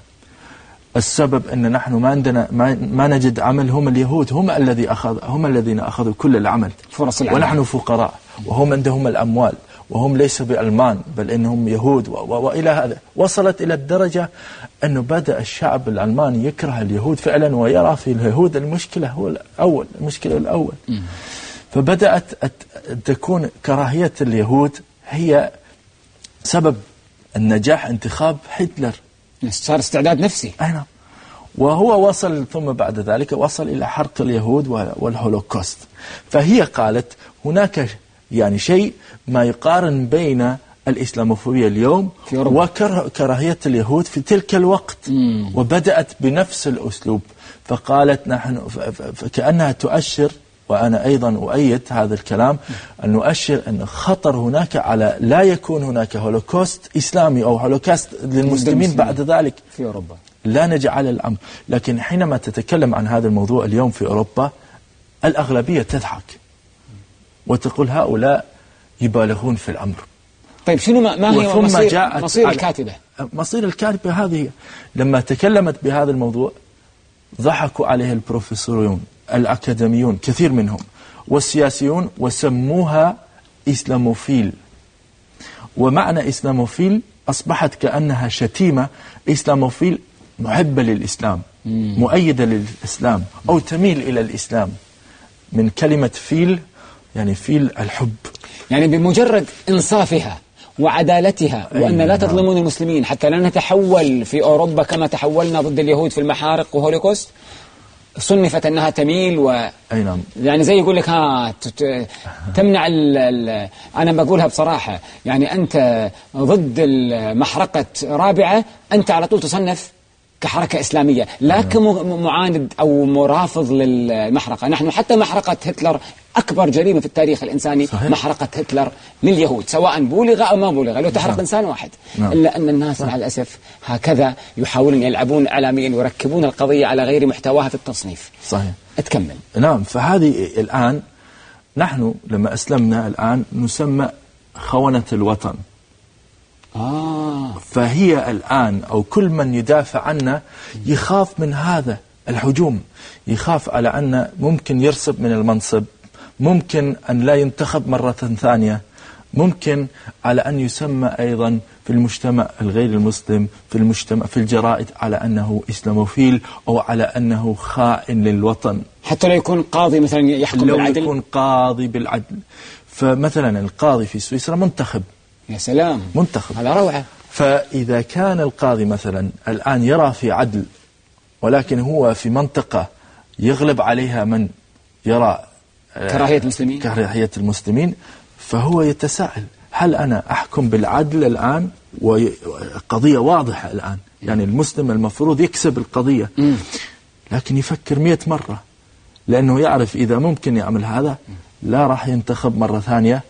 السبب أن نحن ما عندنا ما, ما نجد عمل، هم اليهود هم الذي أخذ هم الذين أخذوا كل العمل، فرص العمل، ونحن فقراء وهم عندهم الأموال وهم ليسوا بألمان بل إنهم يهود و... و... وإلى هذا. وصلت إلى الدرجة أنه بدأ الشعب الألماني يكره اليهود فعلا ويرى في اليهود المشكلة هو الأول، المشكلة الأول. م. فبدأت تكون كراهية اليهود هي سبب النجاح انتخاب هتلر. صار استعداد نفسي. أي نعم. وهو وصل ثم بعد ذلك وصل إلى حرق اليهود والهولوكوست. فهي قالت هناك يعني شيء ما يقارن بين الإسلاموفوبيا اليوم وكراهية اليهود في تلك الوقت. مم. وبدأت بنفس الأسلوب، فقالت نحن فكأنها تؤشر، وأنا أيضا أؤيد هذا الكلام، أن نؤشر أن خطر هناك على لا يكون هناك هولوكوست إسلامي أو هولوكوست للمسلمين بعد ذلك في أوروبا. لا نجعل الأمر. لكن حينما تتكلم عن هذا الموضوع اليوم في أوروبا الأغلبية تضحك وتقول هؤلاء يبالغون في الأمر. طيب شنو ما, ما هي مصير, مصير الكاتبة؟ مصير الكاتبة هذه لما تكلمت بهذا الموضوع ضحكوا عليها البروفيسوريون الأكاديميون كثير منهم والسياسيون وسموها إسلاموفيل. ومعنى إسلاموفيل أصبحت كأنها شتيمة. إسلاموفيل محبة للإسلام، مم. مؤيدة للإسلام أو تميل إلى الإسلام، من كلمة فيل يعني فيل الحب. يعني بمجرد إنصافها وعدالتها وأن لا تظلمون المسلمين حتى لا نتحول في أوروبا كما تحولنا ضد اليهود في المحارق وهولوكوست، صنفت أنها تميل و أي نعم. يعني زي يقول لك ها تمنع ال ال أنا بقولها بصراحة، يعني أنت ضد المحرقة رابعة أنت على طول تصنف كحركة إسلامية، لا كمعاند أو مرافض للمحرقة. نحن حتى محرقة هتلر أكبر جريمة في التاريخ الإنساني، صحيح. محرقة هتلر لليهود سواء بولغ أو ما بولغ، لو تحرق إنسان واحد. نعم. إلا أن الناس مع الأسف هكذا يحاولون يلعبون إعلاميا ويركبون القضية على غير محتواها في التصنيف. صحيح. أتكمل. نعم. فهذه الآن نحن لما أسلمنا الآن نسمى خونة الوطن. آه. فهي الآن أو كل من يدافع عنا يخاف من هذا الهجوم، يخاف على أن ممكن يرسب من المنصب، ممكن أن لا ينتخب مرة ثانية، ممكن على أن يسمى أيضا في المجتمع الغير المسلم في المجتمع في الجرائد على أنه إسلاموفيل أو على أنه خائن للوطن، حتى لو يكون قاضي مثلا يحكم لو بالعدل. لو يكون قاضي بالعدل. فمثلا القاضي في سويسرا منتخب. يا سلام، منتخب، هذا روعة. فإذا كان القاضي مثلا الآن يرى في عدل ولكن هو في منطقة يغلب عليها من يرى كراهية المسلمين كراهية المسلمين فهو يتساءل هل أنا أحكم بالعدل الآن؟ وقضية واضحة الآن، يعني المسلم المفروض يكسب القضية، لكن يفكر مئة مرة، لأنه يعرف إذا ممكن يعمل هذا لا راح ينتخب مرة ثانية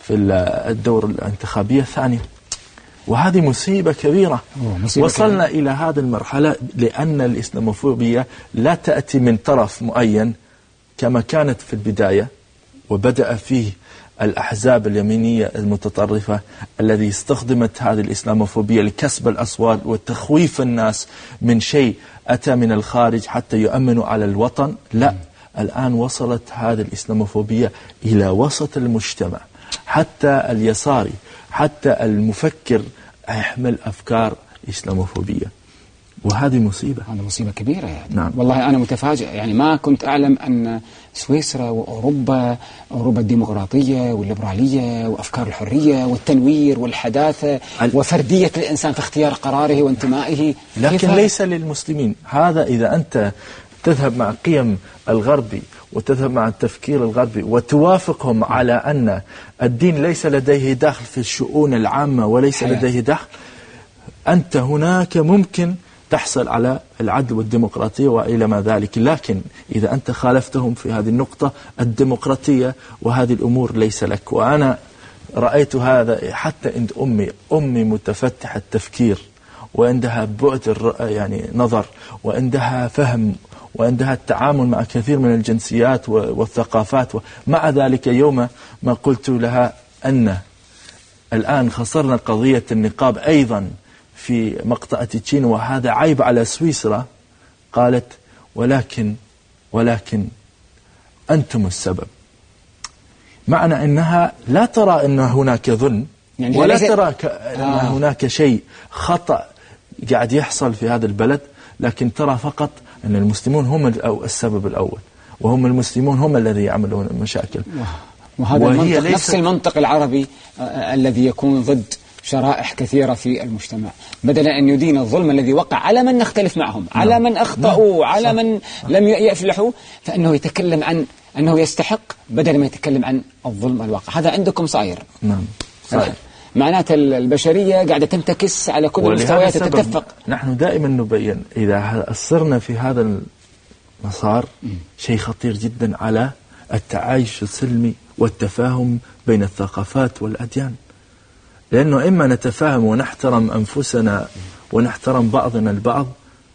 في الدور الانتخابية الثانية، وهذه مصيبة كبيرة. مصيبة وصلنا كبيرة. إلى هذه المرحلة لأن الإسلاموفوبيا لا تأتي من طرف معين كما كانت في البداية، وبدأ فيه الأحزاب اليمينية المتطرفة الذي استخدمت هذه الإسلاموفوبيا لكسب الأصوات وتخويف الناس من شيء أتى من الخارج حتى يؤمنوا على الوطن. لا، الآن وصلت هذه الإسلاموفوبيا إلى وسط المجتمع، حتى اليساري حتى المفكر يحمل أفكار إسلاموفوبية، وهذه مصيبة. هذه مصيبة كبيرة يعني. نعم. والله أنا متفاجئ، يعني ما كنت أعلم أن سويسرا وأوروبا أوروبا الديمقراطية والليبرالية وأفكار الحرية والتنوير والحداثة ال... وفردية الإنسان في اختيار قراره وانتمائه، لكن ليس للمسلمين. هذا إذا أنت تذهب مع قيم الغربي وتذهب مع التفكير الغربي وتوافقهم على أن الدين ليس لديه دخل في الشؤون العامة وليس حياة. لديه دخل، أنت هناك ممكن تحصل على العدل والديمقراطية وإلى ما ذلك. لكن إذا أنت خالفتهم في هذه النقطة الديمقراطية وهذه الأمور ليس لك. وأنا رأيت هذا حتى عند أمي أمي متفتحة التفكير، وعندها بعد يعني نظر، وعندها فهم، وعندها التعامل مع كثير من الجنسيات والثقافات. مع ذلك يوم ما قلت لها أن الآن خسرنا قضية النقاب أيضا في مقطعة تشين وهذا عيب على سويسرا، قالت ولكن ولكن أنتم السبب. معنى أنها لا ترى أن هناك ظلم، يعني ولا ترى أن آه. هناك شيء خطأ قاعد يحصل في هذا البلد، لكن ترى فقط أن المسلمون هم السبب الأول، وهم المسلمون هم الذي يعملون المشاكل. وهذا المنطق نفس المنطق العربي آه الذي يكون ضد شرائح كثيرة في المجتمع، بدل أن يدين الظلم الذي وقع على من نختلف معهم، نعم. على من أخطأوا، نعم. على من لم يفلحوا، فإنه يتكلم عن أنه يستحق بدل ما يتكلم عن الظلم الواقع. هذا عندكم صاير. نعم صحيح. معناته البشرية قاعدة تنتكس على كل المستويات تتدفق. نحن دائما نبين إذا أصرنا في هذا المسار شيء خطير جدا على التعايش السلمي والتفاهم بين الثقافات والأديان، لأنه إما نتفاهم ونحترم أنفسنا ونحترم بعضنا البعض،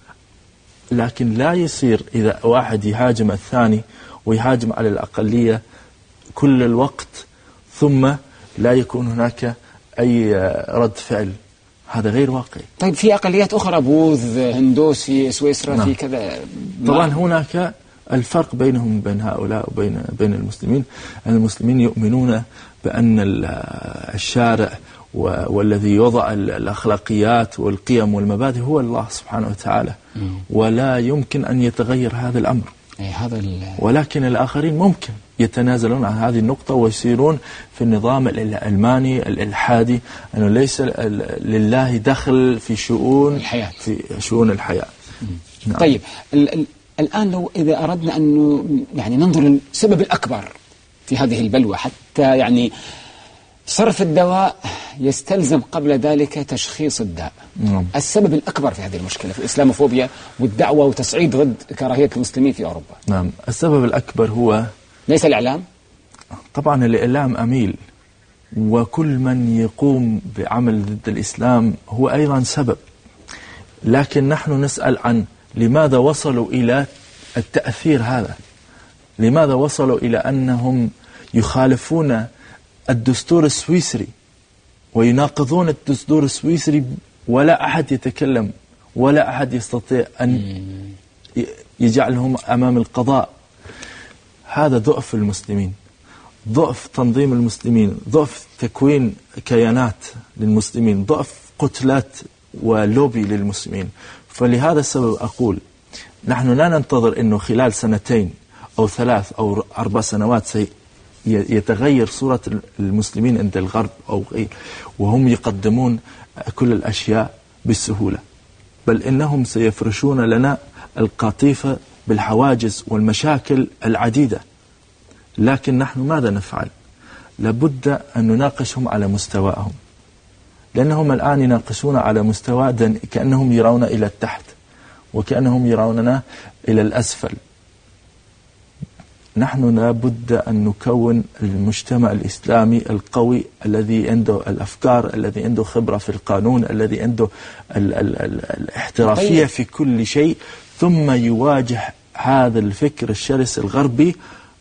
لكن لا يصير إذا واحد يهاجم الثاني ويهاجم على الأقلية كل الوقت ثم لا يكون هناك أي رد فعل. هذا غير واقعي. طيب في أقليات أخرى، بوذ، هندوس في سويسرا، نعم. في كذا طبعا هناك الفرق بينهم وبين هؤلاء وبين بين المسلمين. المسلمين يؤمنون بأن الشارع والذي يوضع الأخلاقيات والقيم والمبادئ هو الله سبحانه وتعالى، مم. ولا يمكن أن يتغير هذا الأمر. هذا ولكن الآخرين ممكن يتنازلون عن هذه النقطة ويسيرون في النظام العلماني الإلحادي، أنه ليس لله دخل في شؤون الحياة في شؤون الحياة. نعم. طيب ال ال الآن لو إذا أردنا أن يعني ننظر للسبب الأكبر في هذه البلوى، حتى يعني صرف الدواء يستلزم قبل ذلك تشخيص الداء. نعم. السبب الأكبر في هذه المشكلة في الإسلاموفوبيا والدعوة وتصعيد ضد كراهية المسلمين في أوروبا. نعم، السبب الأكبر هو ليس الإعلام؟ طبعا الإعلام أميل، وكل من يقوم بعمل ضد الإسلام هو أيضا سبب، لكن نحن نسأل عن لماذا وصلوا إلى التأثير هذا؟ لماذا وصلوا إلى أنهم يخالفون الدستور السويسري ويناقضون الدستور السويسري ولا أحد يتكلم ولا أحد يستطيع أن يجعلهم أمام القضاء؟ هذا ضعف المسلمين، ضعف تنظيم المسلمين، ضعف تكوين كيانات للمسلمين، ضعف كتلات ولوبي للمسلمين. فلهذا السبب أقول نحن لا ننتظر أنه خلال سنتين أو ثلاث أو أربع سنوات يتغير صورة المسلمين عند الغرب أو غير، وهم يقدمون كل الأشياء بالسهولة، بل إنهم سيفرشون لنا القطيفة بالحواجز والمشاكل العديدة. لكن نحن ماذا نفعل؟ لابد أن نناقشهم على مستواهم، لأنهم الآن يناقشون على مستوى كأنهم يرون إلى التحت وكأنهم يروننا إلى الأسفل. نحن لابد أن نكون المجتمع الإسلامي القوي الذي عنده الأفكار، الذي عنده خبرة في القانون، الذي عنده ال ال ال الاحترافية في كل شيء، ثم يواجه هذا الفكر الشرس الغربي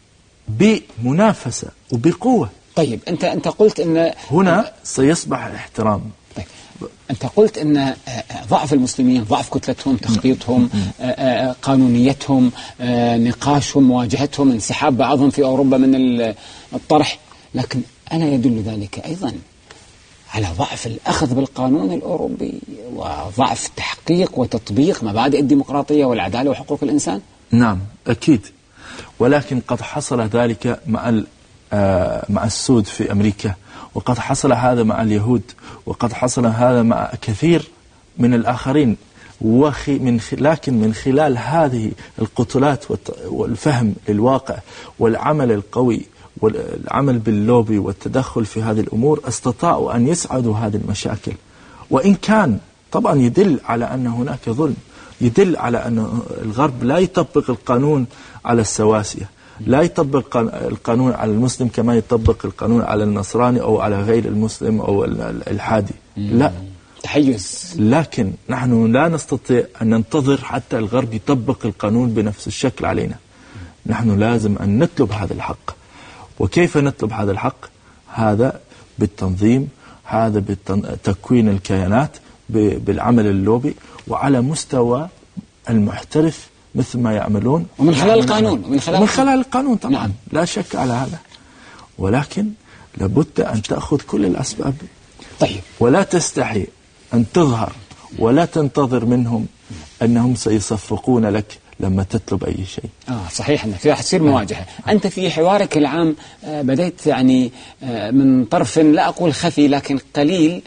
بمنافسة وبقوة. طيب أنت أنت قلت أن هنا سيصبح الاحترام. طيب أنت قلت أن ضعف المسلمين، ضعف كتلتهم، تخطيطهم، قانونيتهم، نقاشهم، مواجهتهم، انسحاب بعضهم في أوروبا من الطرح، لكن ألا يدل ذلك أيضا على ضعف الأخذ بالقانون الأوروبي وضعف تحقيق وتطبيق مبادئ الديمقراطية والعدالة وحقوق الإنسان؟ نعم أكيد، ولكن قد حصل ذلك مع مع السود في أمريكا، وقد حصل هذا مع اليهود، وقد حصل هذا مع كثير من الآخرين، وخي من لكن من خلال هذه القتلات والفهم للواقع والعمل القوي والعمل باللوبي والتدخل في هذه الأمور استطاعوا أن يسعدوا هذه المشاكل. وإن كان طبعا يدل على أن هناك ظلم، يدل على أن الغرب لا يطبق القانون على السواسية، لا يطبق القانون على المسلم كما يطبق القانون على النصراني أو على غير المسلم أو الحادي، لا، تحيز. لكن نحن لا نستطيع أن ننتظر حتى الغرب يطبق القانون بنفس الشكل علينا. نحن لازم أن نطلب هذا الحق. وكيف نطلب هذا الحق؟ هذا بالتنظيم، هذا بتكوين الكيانات، بالعمل اللوبي، وعلى مستوى المحترف مثل ما يعملون، ومن خلال القانون ومن خلال, ومن خلال القانون طبعا. نعم. لا شك على هذا، ولكن لابد أن تأخذ كل الأسباب. طيب. ولا تستحي أن تظهر ولا تنتظر منهم أنهم سيصفقون لك لما تطلب أي شيء. آه صحيح، أنه في حتصير مواجهة. أنت في حوارك العام بدأت يعني من طرف لا أقول خفي لكن قليل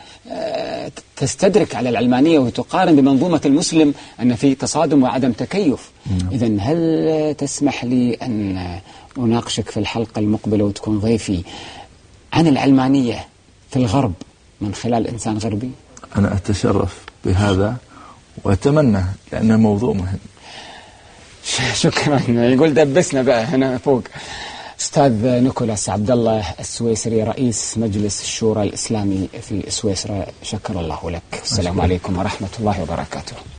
تستدرك على العلمانية وتقارن بمنظومة المسلم أن في تصادم وعدم تكيف. إذن هل تسمح لي أن أناقشك في الحلقة المقبلة وتكون ضيفي عن العلمانية في الغرب من خلال إنسان غربي؟ أنا أتشرف بهذا وأتمنى، لأنه موضوع مهم. شكرا. يقول دبسنا بقى هنا فوق. أستاذ نيكولاس عبد الله السويسري، رئيس مجلس الشورى الإسلامي في سويسرا، شكر الله لك. السلام عليكم ورحمة الله وبركاته.